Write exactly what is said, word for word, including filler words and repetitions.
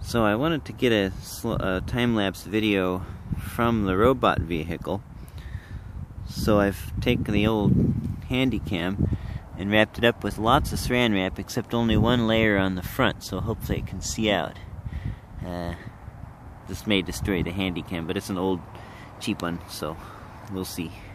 So I wanted to get a, a time-lapse video from the robot vehicle. So I've taken the old Handycam and wrapped it up with lots of saran wrap, except only one layer on the front, so hopefully it can see out. Uh, this may destroy the Handycam, but it's an old, cheap one, so we'll see.